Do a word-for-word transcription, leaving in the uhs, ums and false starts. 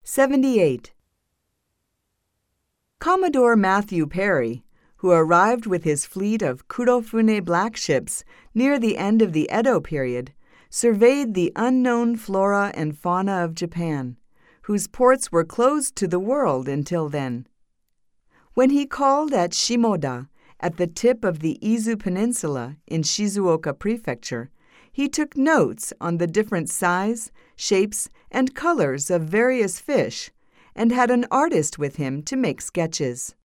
seventy-eight. Commodore Matthew Perry, who arrived with his fleet of Kurofune black ships near the end of the Edo period, surveyed the unknown flora and fauna of Japan, whose ports were closed to the world until then. When he called at Shimoda, at the tip of the Izu Peninsula in Shizuoka Prefecture, he took notes on the different size, shapes, and colors of various fish, and had an artist with him to make sketches.